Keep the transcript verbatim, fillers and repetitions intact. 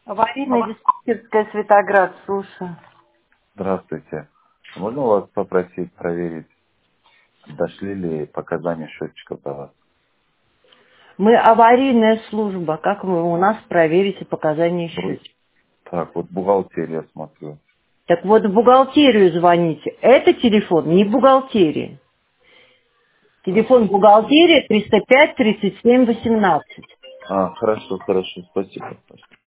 Аварийная диспетчерская Светоград, слушаю. Здравствуйте. Можно у вас попросить проверить, дошли ли показания счетчиков до вас? Мы аварийная служба. Как вы у нас проверите показания Вот. счетчика? Так, вот бухгалтерия смотрю. Так вот в бухгалтерию звоните. Это телефон не бухгалтерии. Телефон Хорошо. бухгалтерии триста пять тридцать семь восемнадцать. А, хорошо, хорошо, спасибо.